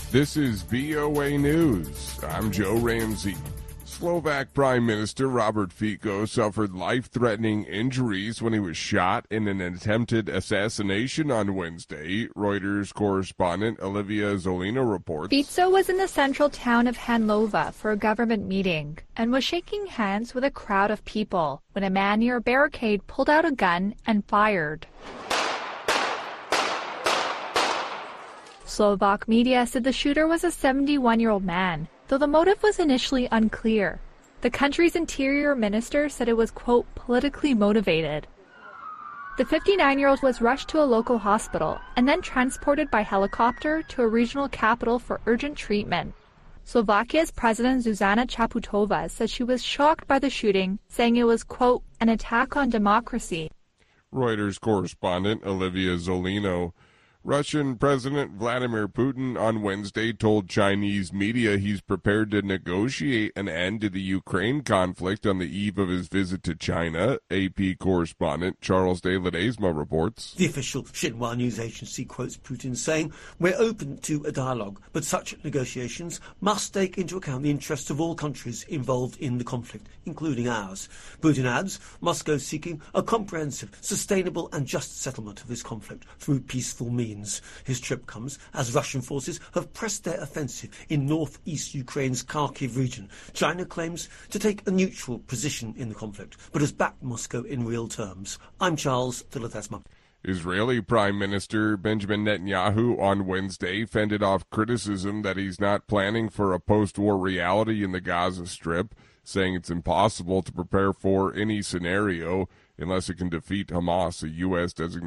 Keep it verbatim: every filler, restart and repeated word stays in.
This is V O A News. I'm Joe Ramsey. Slovak Prime Minister Robert Fico suffered life-threatening injuries when he was shot in an attempted assassination on Wednesday, Reuters correspondent Olivia Zolino reports. Fico was in the central town of Hanlova for a government meeting and was shaking hands with a crowd of people when a man near a barricade pulled out a gun and fired. Slovak media said the shooter was a seventy-one-year-old man, though the motive was initially unclear. The country's interior minister said it was, quote, politically motivated. The fifty-nine-year-old was rushed to a local hospital and then transported by helicopter to a regional capital for urgent treatment. Slovakia's President Zuzana Čaputová said she was shocked by the shooting, saying it was, quote, an attack on democracy. Reuters correspondent Olivia Zolino. Russian President Vladimir Putin on Wednesday told Chinese media he's prepared to negotiate an end to the Ukraine conflict on the eve of his visit to China. A P correspondent Charles de Ledesma reports. The official Xinhua news agency quotes Putin saying, "We're open to a dialogue, but such negotiations must take into account the interests of all countries involved in the conflict, including ours." Putin adds, Moscow seeking a comprehensive, sustainable and just settlement of this conflict through peaceful means. His trip comes as Russian forces have pressed their offensive in northeast Ukraine's Kharkiv region. China claims to take a neutral position in the conflict, but has backed Moscow in real terms. I'm Charles de Ledesma. Israeli Prime Minister Benjamin Netanyahu on Wednesday fended off criticism that he's not planning for a post-war reality in the Gaza Strip, saying it's impossible to prepare for any scenario unless it can defeat Hamas, a U S designated